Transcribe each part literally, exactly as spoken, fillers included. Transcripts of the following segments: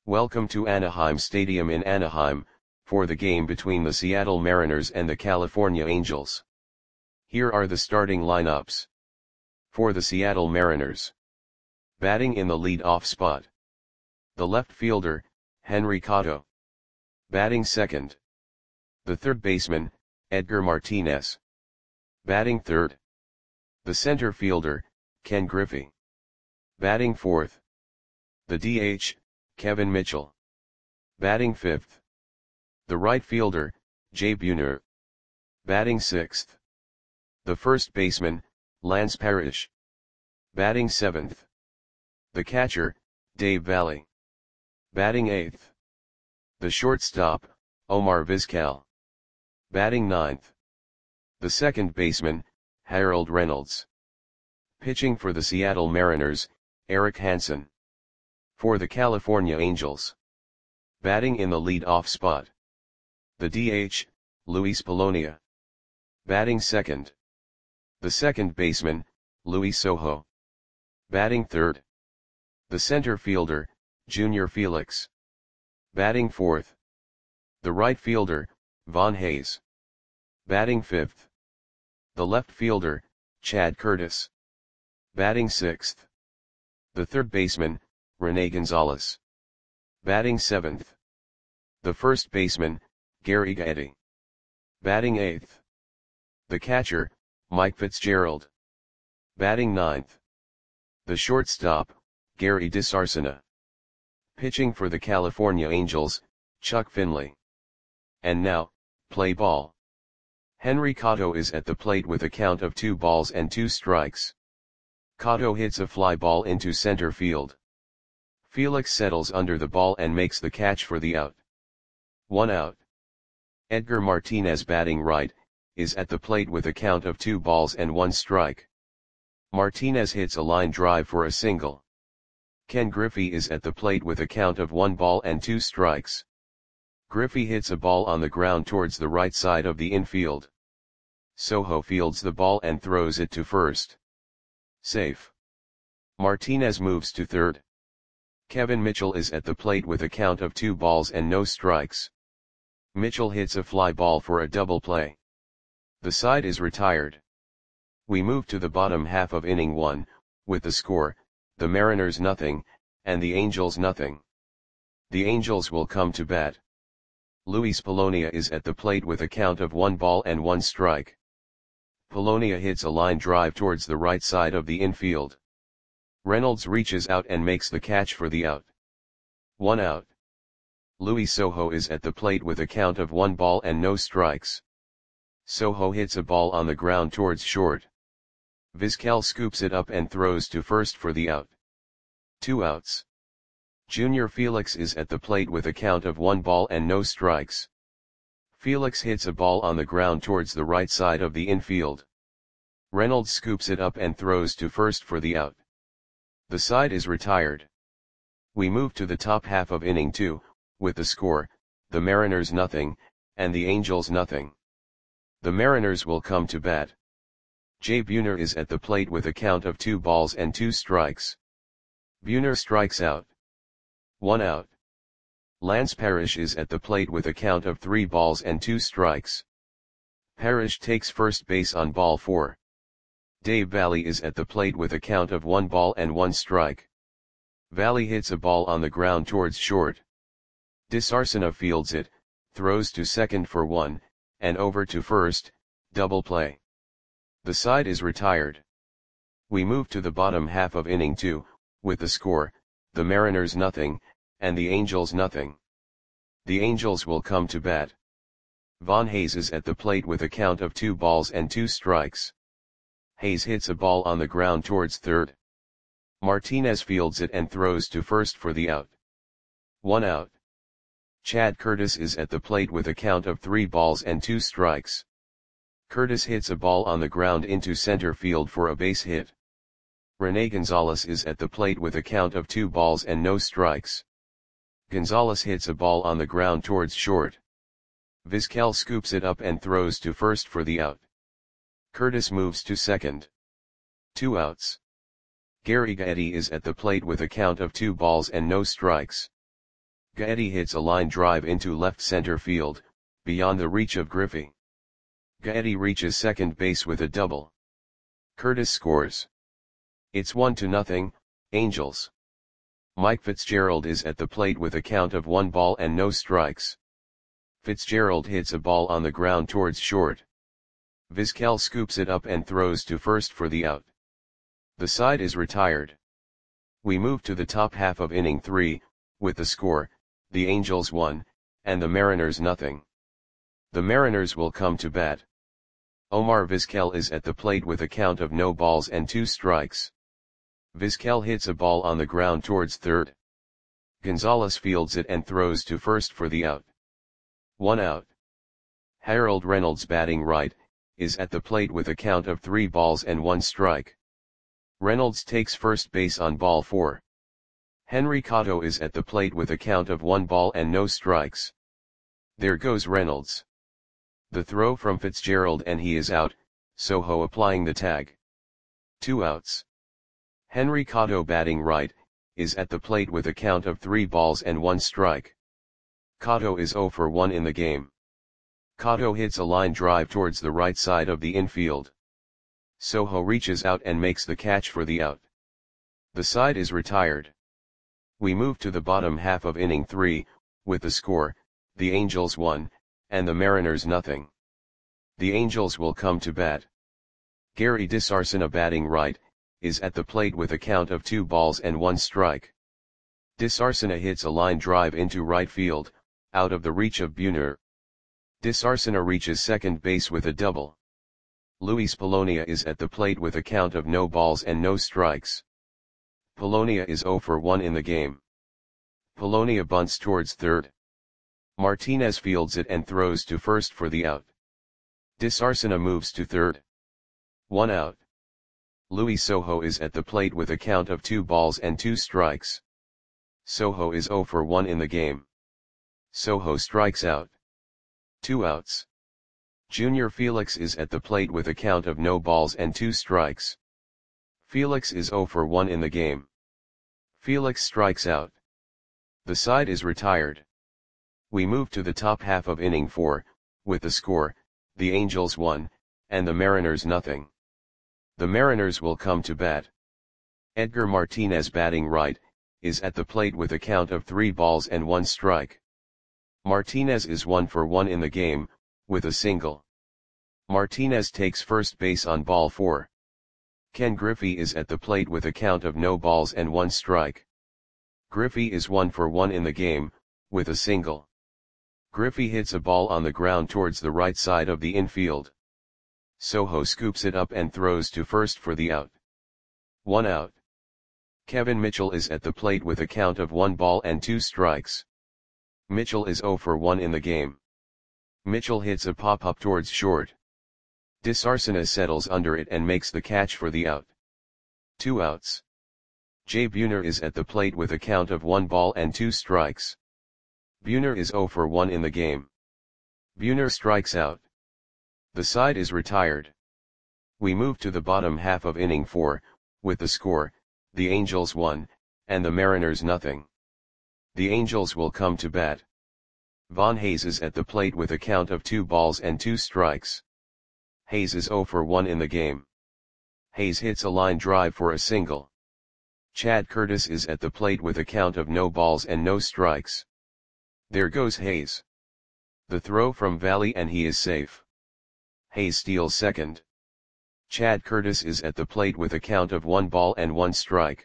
Welcome to Anaheim Stadium in Anaheim, for the game between the Seattle Mariners and the California Angels. Here are the starting lineups. For the Seattle Mariners. Batting in the lead-off spot. The left fielder, Henry Cotto. Batting second. The third baseman, Edgar Martinez. Batting third. The center fielder, Ken Griffey. Batting fourth. The D H, Kevin Mitchell. Batting fifth. The right fielder, Jay Buhner. Batting sixth. The first baseman, Lance Parrish. Batting seventh. The catcher, Dave Valle. Batting eighth. The shortstop, Omar Vizquel. Batting ninth. The second baseman, Harold Reynolds. Pitching for the Seattle Mariners, Eric Hansen. For the California Angels. Batting in the lead-off spot. The D H, Luis Polonia. Batting second. The second baseman, Luis Sojo. Batting third. The center fielder, Junior Felix. Batting fourth. The right fielder, Von Hayes. Batting fifth. The left fielder, Chad Curtis. Batting sixth. The third baseman, Rene Gonzalez. Batting seventh. The first baseman, Gary Gaetti. Batting eighth. The catcher, Mike Fitzgerald. Batting ninth. The shortstop, Gary DeSarcina. Pitching for the California Angels, Chuck Finley. And now, play ball. Henry Cotto is at the plate with a count of two balls and two strikes. Cotto hits a fly ball into center field. Felix settles under the ball and makes the catch for the out. One out. Edgar Martinez, batting right, is at the plate with a count of two balls and one strike. Martinez hits a line drive for a single. Ken Griffey is at the plate with a count of one ball and two strikes. Griffey hits a ball on the ground towards the right side of the infield. Sojo fields the ball and throws it to first. Safe. Martinez moves to third. Kevin Mitchell is at the plate with a count of two balls and no strikes. Mitchell hits a fly ball for a double play. The side is retired. We move to the bottom half of inning one, with the score, the Mariners nothing, and the Angels nothing. The Angels will come to bat. Luis Polonia is at the plate with a count of one ball and one strike. Polonia hits a line drive towards the right side of the infield. Reynolds reaches out and makes the catch for the out. One out. Luis Sojo is at the plate with a count of one ball and no strikes. Sojo hits a ball on the ground towards short. Vizquel scoops it up and throws to first for the out. Two outs. Junior Felix is at the plate with a count of one ball and no strikes. Felix hits a ball on the ground towards the right side of the infield. Reynolds scoops it up and throws to first for the out. The side is retired. We move to the top half of inning two, with the score, the Mariners nothing, and the Angels nothing. The Mariners will come to bat. Jay Buhner is at the plate with a count of two balls and two strikes. Buhner strikes out. One out. Lance Parrish is at the plate with a count of three balls and two strikes. Parrish takes first base on ball four. Dave Valle is at the plate with a count of one ball and one strike. Valle hits a ball on the ground towards short. DeSarcina fields it, throws to second for one, and over to first, double play. The side is retired. We move to the bottom half of inning two, with the score, the Mariners nothing, and the Angels nothing. The Angels will come to bat. Von Hayes is at the plate with a count of two balls and two strikes. Hayes hits a ball on the ground towards third. Martinez fields it and throws to first for the out. One out. Chad Curtis is at the plate with a count of three balls and two strikes. Curtis hits a ball on the ground into center field for a base hit. Rene Gonzalez is at the plate with a count of two balls and no strikes. Gonzalez hits a ball on the ground towards short. Vizquel scoops it up and throws to first for the out. Curtis moves to second. Two outs. Gary Gaetti is at the plate with a count of two balls and no strikes. Gaetti hits a line drive into left center field, beyond the reach of Griffey. Gaetti reaches second base with a double. Curtis scores. It's one to nothing, Angels. Mike Fitzgerald is at the plate with a count of one ball and no strikes. Fitzgerald hits a ball on the ground towards short. Vizquel scoops it up and throws to first for the out. The side is retired. We move to the top half of inning three, with the score, the Angels one, and the Mariners nothing. The Mariners will come to bat. Omar Vizquel is at the plate with a count of no balls and two strikes. Vizquel hits a ball on the ground towards third. Gonzalez fields it and throws to first for the out. One out. Harold Reynolds, batting right, is at the plate with a count of three balls and one strike. Reynolds takes first base on ball four. Henry Cotto is at the plate with a count of one ball and no strikes. There goes Reynolds. The throw from Fitzgerald and he is out, Sojo applying the tag. Two outs. Henry Cotto, batting right, is at the plate with a count of three balls and one strike. Cotto is zero for one in the game. Cotto hits a line drive towards the right side of the infield. Sojo reaches out and makes the catch for the out. The side is retired. We move to the bottom half of inning three, with the score, the Angels one, and the Mariners nothing. The Angels will come to bat. Gary DeSarcina, batting right, is at the plate with a count of two balls and one strike. DeSarcina hits a line drive into right field, out of the reach of Buhner. DeSarcina reaches second base with a double. Luis Polonia is at the plate with a count of no balls and no strikes. Polonia is zero for one in the game. Polonia bunts towards third. Martinez fields it and throws to first for the out. DeSarcina moves to third. One out. Luis Sojo is at the plate with a count of two balls and two strikes. Sojo is zero for one in the game. Sojo strikes out. Two outs. Junior Felix is at the plate with a count of no balls and two strikes. Felix is zero for one in the game. Felix strikes out. The side is retired. We move to the top half of inning four, with the score, the Angels one, and the Mariners nothing. The Mariners will come to bat. Edgar Martinez, batting right, is at the plate with a count of three balls and one strike. Martinez is one for one in the game, with a single. Martinez takes first base on ball four. Ken Griffey is at the plate with a count of no balls and one strike. Griffey is one for one in the game, with a single. Griffey hits a ball on the ground towards the right side of the infield. Sojo scoops it up and throws to first for the out. One out. Kevin Mitchell is at the plate with a count of one ball and two strikes. Mitchell is zero for one in the game. Mitchell hits a pop-up towards short. DeSarcina settles under it and makes the catch for the out. Two outs. Jay Buhner is at the plate with a count of one ball and two strikes. Buhner is zero for one in the game. Buhner strikes out. The side is retired. We move to the bottom half of inning four, with the score, the Angels one, and the Mariners nothing. The Angels will come to bat. Von Hayes is at the plate with a count of two balls and two strikes. Hayes is zero for one in the game. Hayes hits a line drive for a single. Chad Curtis is at the plate with a count of no balls and no strikes. There goes Hayes. The throw from Valley and he is safe. Hayes steals second. Chad Curtis is at the plate with a count of one ball and one strike.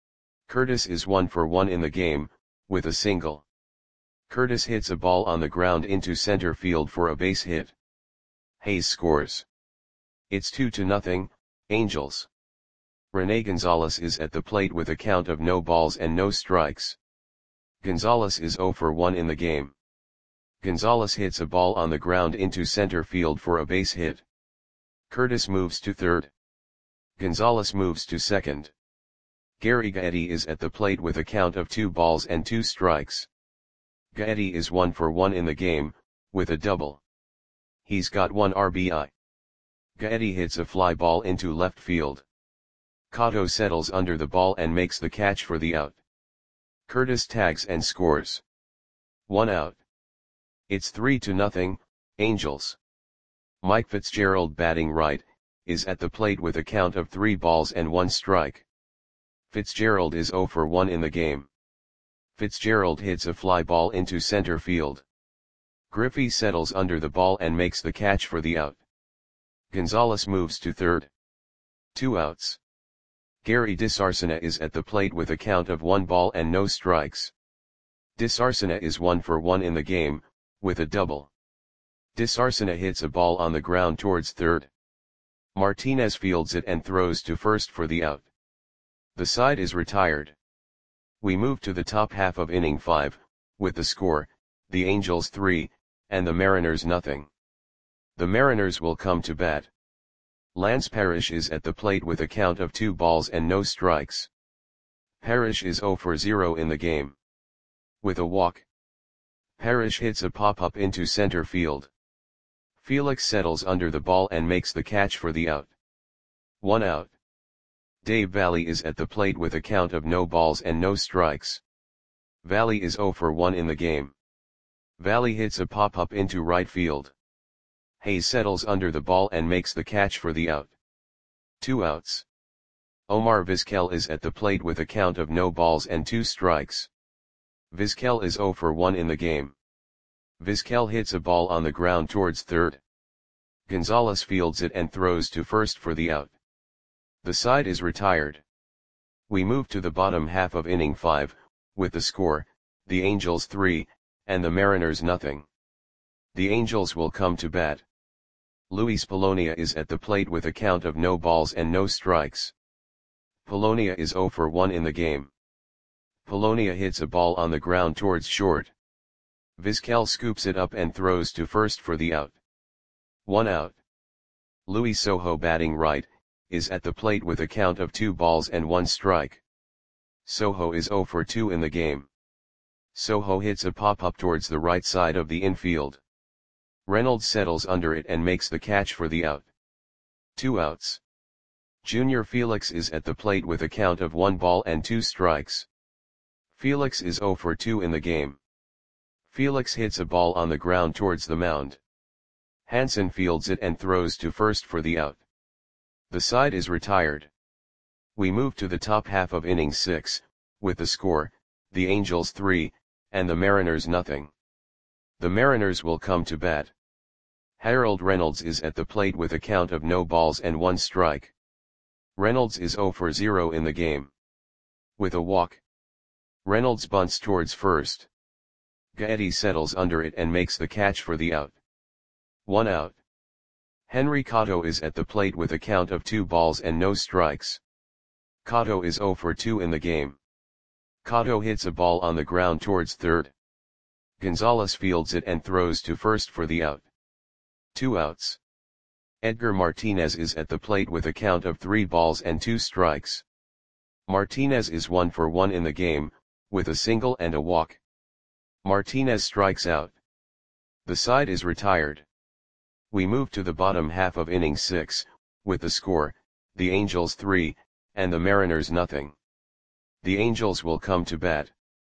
Curtis is one for one in the game, with a single. Curtis hits a ball on the ground into center field for a base hit. Hayes scores. It's two to nothing, Angels. Rene Gonzalez is at the plate with a count of no balls and no strikes. Gonzalez is zero for one in the game. Gonzalez hits a ball on the ground into center field for a base hit. Curtis moves to third. Gonzalez moves to second. Gary Gaetti is at the plate with a count of two balls and two strikes. Gaetti is one for one in the game, with a double. He's got one R B I. Gaetti hits a fly ball into left field. Cotto settles under the ball and makes the catch for the out. Curtis tags and scores. One out. It's three to nothing, Angels. Mike Fitzgerald batting right, is at the plate with a count of three balls and one strike. Fitzgerald is zero for one in the game. Fitzgerald hits a fly ball into center field. Griffey settles under the ball and makes the catch for the out. Gonzalez moves to third. Two outs. Gary DeSarcina is at the plate with a count of one ball and no strikes. DeSarcina is one for one in the game, with a double. DeSarcina hits a ball on the ground towards third. Martinez fields it and throws to first for the out. The side is retired. We move to the top half of inning five, with the score, the Angels three, and the Mariners nothing. The Mariners will come to bat. Lance Parrish is at the plate with a count of two balls and no strikes. Parrish is zero for zero in the game. With a walk, Parrish hits a pop-up into center field. Felix settles under the ball and makes the catch for the out. One out. Dave Valle is at the plate with a count of no balls and no strikes. Valle is zero for one in the game. Valle hits a pop-up into right field. Hayes settles under the ball and makes the catch for the out. Two outs. Omar Vizquel is at the plate with a count of no balls and two strikes. Vizquel is zero for one in the game. Vizquel hits a ball on the ground towards third. Gonzalez fields it and throws to first for the out. The side is retired. We move to the bottom half of inning five, with the score, the Angels three, and the Mariners nothing. The Angels will come to bat. Luis Polonia is at the plate with a count of no balls and no strikes. Polonia is zero for one in the game. Polonia hits a ball on the ground towards short. Vizquel scoops it up and throws to first for the out. One out. Luis Sojo batting right, is at the plate with a count of two balls and one strike. Sojo is zero for two in the game. Sojo hits a pop-up towards the right side of the infield. Reynolds settles under it and makes the catch for the out. Two outs. Junior Felix is at the plate with a count of one ball and two strikes. Felix is zero for two in the game. Felix hits a ball on the ground towards the mound. Hansen fields it and throws to first for the out. The side is retired. We move to the top half of inning six, with the score, the Angels three, and the Mariners nothing. The Mariners will come to bat. Harold Reynolds is at the plate with a count of no balls and one strike. Reynolds is zero for zero in the game. With a walk, Reynolds bunts towards first. Gaetti settles under it and makes the catch for the out. One out. Henry Cotto is at the plate with a count of two balls and no strikes. Cotto is zero for two in the game. Cotto hits a ball on the ground towards third. Gonzalez fields it and throws to first for the out. Two outs. Edgar Martinez is at the plate with a count of three balls and two strikes. Martinez is one for one in the game, with a single and a walk. Martinez strikes out. The side is retired. We move to the bottom half of inning six, with the score, the Angels three, and the Mariners nothing. The Angels will come to bat.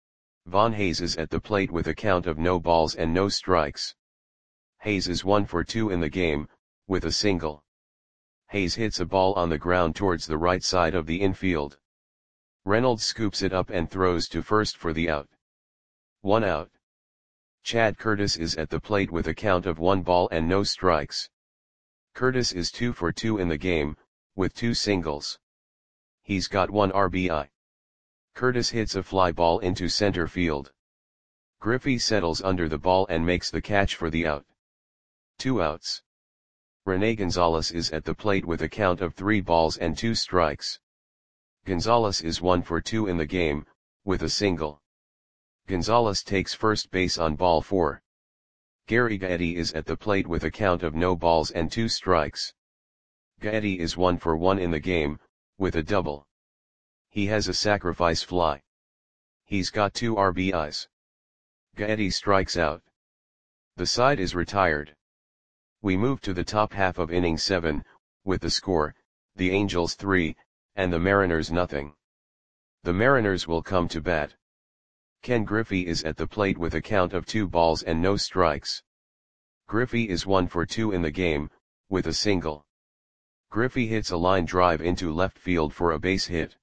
Von Hayes is at the plate with a count of no balls and no strikes. Hayes is one for two in the game, with a single. Hayes hits a ball on the ground towards the right side of the infield. Reynolds scoops it up and throws to first for the out. One out. Chad Curtis is at the plate with a count of one ball and no strikes. Curtis is two for two in the game, with two singles. He's got one R B I. Curtis hits a fly ball into center field. Griffey settles under the ball and makes the catch for the out. Two outs. Rene Gonzalez is at the plate with a count of three balls and two strikes. Gonzalez is one for two in the game, with a single. Gonzalez takes first base on ball four. Gary Gaetti is at the plate with a count of no balls and two strikes. Gaetti is one for one in the game, with a double. He has a sacrifice fly. He's got two R B Is. Gaetti strikes out. The side is retired. We move to the top half of inning seven, with the score, the Angels three, and the Mariners nothing. The Mariners will come to bat. Ken Griffey is at the plate with a count of two balls and no strikes. Griffey is one for two in the game, with a single. Griffey hits a line drive into left field for a base hit.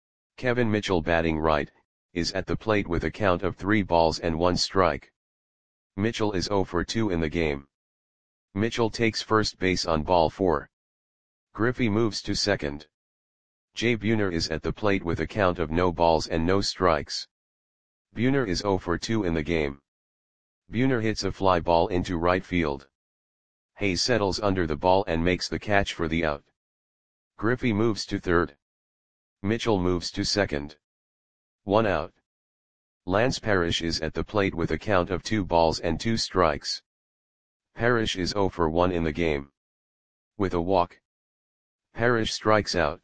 Kevin Mitchell, batting right, is at the plate with a count of three balls and one strike. Mitchell is zero for two in the game. Mitchell takes first base on ball four. Griffey moves to second. Jay Buhner is at the plate with a count of no balls and no strikes. Buhner is zero for two in the game. Buhner hits a fly ball into right field. Hayes settles under the ball and makes the catch for the out. Griffey moves to third. Mitchell moves to second. One out. Lance Parrish is at the plate with a count of two balls and two strikes. Parrish is zero for one in the game. With a walk, Parrish strikes out.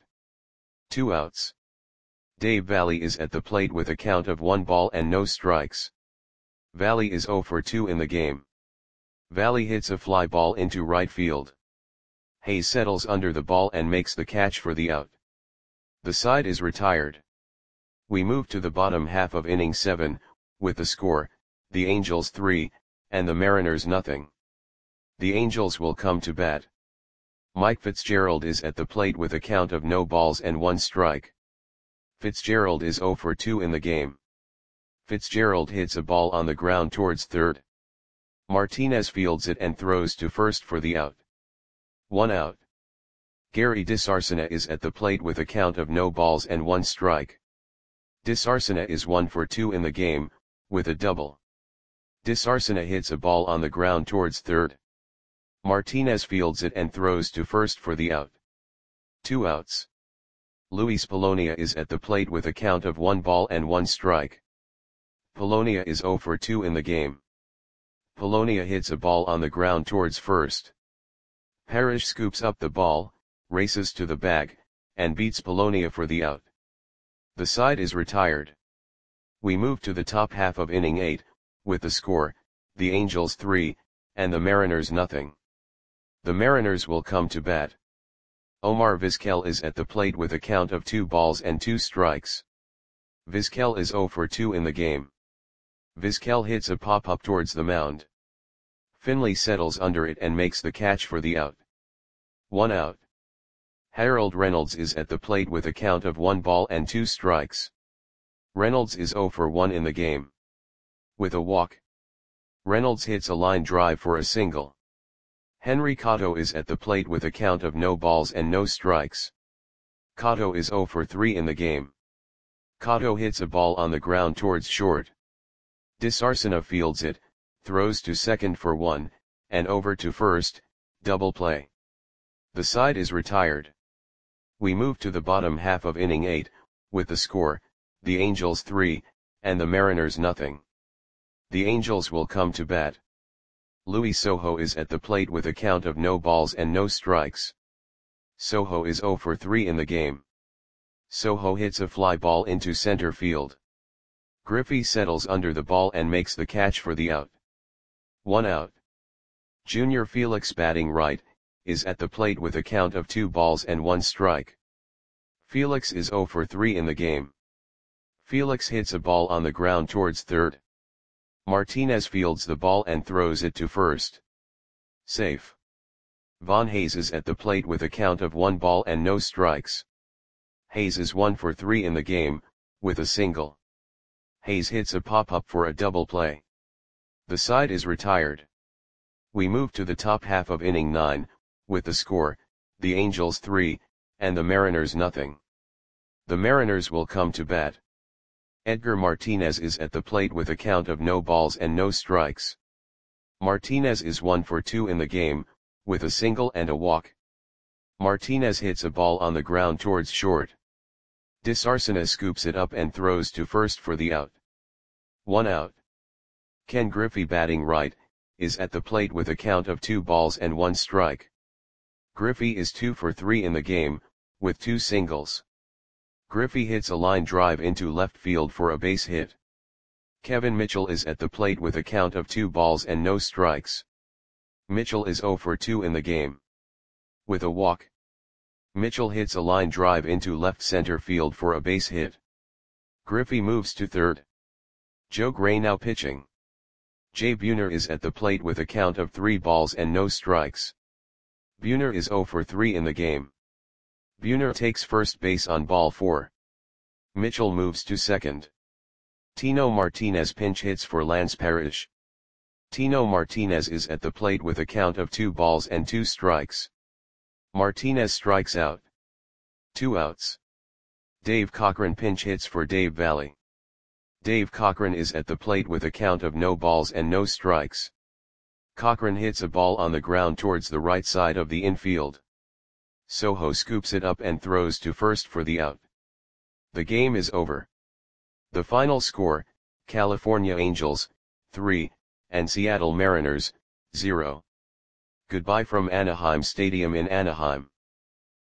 Two outs. Dave Valle is at the plate with a count of one ball and no strikes. Valle is zero for two in the game. Valle hits a fly ball into right field. Hayes settles under the ball and makes the catch for the out. The side is retired. We move to the bottom half of inning seven, with the score, the Angels three, and the Mariners nothing. The Angels will come to bat. Mike Fitzgerald is at the plate with a count of no balls and one strike. Fitzgerald is zero for two in the game. Fitzgerald hits a ball on the ground towards third. Martinez fields it and throws to first for the out. One out. Gary DeSarcina is at the plate with a count of no balls and one strike. DeSarcina is one for two in the game, with a double. DeSarcina hits a ball on the ground towards third. Martinez fields it and throws to first for the out. Two outs. Luis Polonia is at the plate with a count of one ball and one strike. Polonia is zero for two in the game. Polonia hits a ball on the ground towards first. Parrish scoops up the ball, races to the bag, and beats Polonia for the out. The side is retired. We move to the top half of inning eight, with the score, the Angels three, and the Mariners nothing. The Mariners will come to bat. Omar Vizquel is at the plate with a count of two balls and two strikes. Vizquel is zero for two in the game. Vizquel hits a pop-up towards the mound. Finley settles under it and makes the catch for the out. One out. Harold Reynolds is at the plate with a count of one ball and two strikes. Reynolds is zero for one in the game. With a walk, Reynolds hits a line drive for a single. Henry Cotto is at the plate with a count of no balls and no strikes. Cotto is zero for three in the game. Cotto hits a ball on the ground towards short. DeSarcina fields it, throws to second for one, and over to first, double play. The side is retired. We move to the bottom half of inning eight, with the score, the Angels three, and the Mariners nothing. The Angels will come to bat. Luis Sojo is at the plate with a count of no balls and no strikes. Sojo is zero for three in the game. Sojo hits a fly ball into center field. Griffey settles under the ball and makes the catch for the out. One out. Junior Felix, batting right, is at the plate with a count of two balls and one strike. Felix is zero for three in the game. Felix hits a ball on the ground towards third. Martinez fields the ball and throws it to first. Safe. Von Hayes is at the plate with a count of one ball and no strikes. Hayes is one for three in the game, with a single. Hayes hits a pop-up for a double play. The side is retired. We move to the top half of inning nine, with the score, the Angels three, and the Mariners nothing. The Mariners will come to bat. Edgar Martinez is at the plate with a count of no balls and no strikes. Martinez is one for two in the game, with a single and a walk. Martinez hits a ball on the ground towards short. DeSarcina scoops it up and throws to first for the out. One out. Ken Griffey, batting right, is at the plate with a count of two balls and one strike. Griffey is two for three in the game, with two singles. Griffey hits a line drive into left field for a base hit. Kevin Mitchell is at the plate with a count of two balls and no strikes. Mitchell is zero for two in the game. With a walk, Mitchell hits a line drive into left center field for a base hit. Griffey moves to third. Joe Gray now pitching. Jay Buhner is at the plate with a count of three balls and no strikes. Buhner is zero for three in the game. Buhner takes first base on ball four. Mitchell moves to second. Tino Martinez pinch hits for Lance Parrish. Tino Martinez is at the plate with a count of two balls and two strikes. Martinez strikes out. Two outs. Dave Cochran pinch hits for Dave Valle. Dave Cochran is at the plate with a count of no balls and no strikes. Cochran hits a ball on the ground towards the right side of the infield. Soho scoops it up and throws to first for the out. The game is over. The final score, California Angels, three, and Seattle Mariners, zero. Goodbye from Anaheim Stadium in Anaheim.